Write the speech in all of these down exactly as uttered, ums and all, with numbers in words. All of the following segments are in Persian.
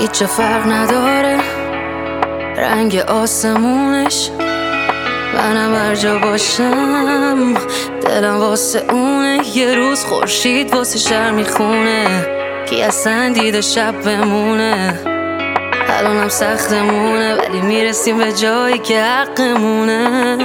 هیچ فرق نداره رنگ آسمونش، منم هر جا باشم دلم واسه اونه. یه روز خورشید واسه شهر میخونه، کی اصلا دیده شب بمونه. الانم سختمونه ولی میرسیم به جایی که حقمونه.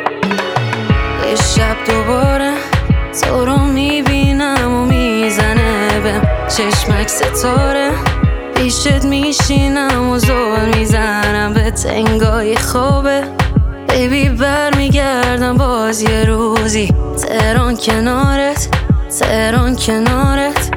یه شب دوباره تو رو میبینم و میزنه بهم چشمک ستاره، پیشت میشینم و زل میزنم به تنگای خوابه. بیبی بر میگردم باز یه روزی، تهران کنارت، تهران کنارت.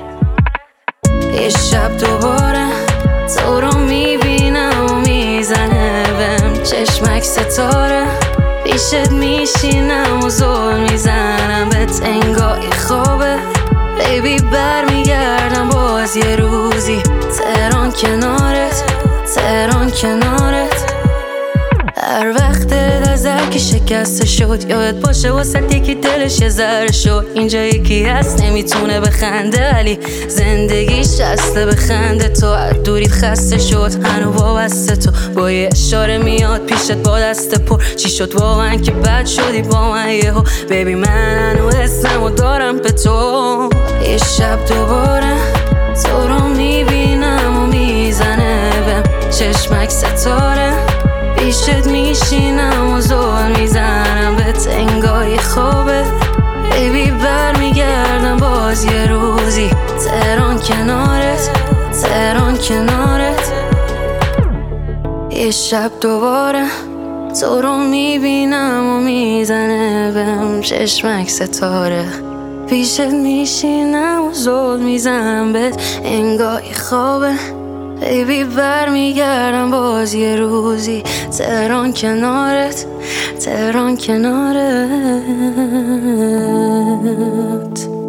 یه شب دوباره تو رو میبینم و میزنه بهم چشمک ستاره، پیشت میشینم و زل میزنم به تنگای خوابه. بیبی بر میگردم باز یه روزی، تهران کنارت، تهران کنارت. هر وقت دلت از هر کی شکسته شد یادت باشه واسه یکی دلش یه ذره شد. اینجا یکی هست نمیتونه بخنده ولی زندگیش شسته بخنده. تو از دوریت خسته شد هنو وابسته، تو با یه اشاره میاد پیشت با دست پر. چی شد واقعا که بد شدی با من یهو؟ بیبی من هنو اسممو دارم به تو. یه شب دوباره تو رو میبینم و میزنه بهم چشمک ستاره، پیشت میشینم و زل میزنم به تنگای خوابه. بیبی بر میگردم باز یه روزی، تهران کنارت، تهران کنارت. یه شب دوباره تو رو میبینم و میزنه بهم چشمک ستاره، پیشت میشینم و زل میزنم به انگای خوابه. بیبی بر میگردم باز یه روزی، تهران کنارت، تهران کنارت.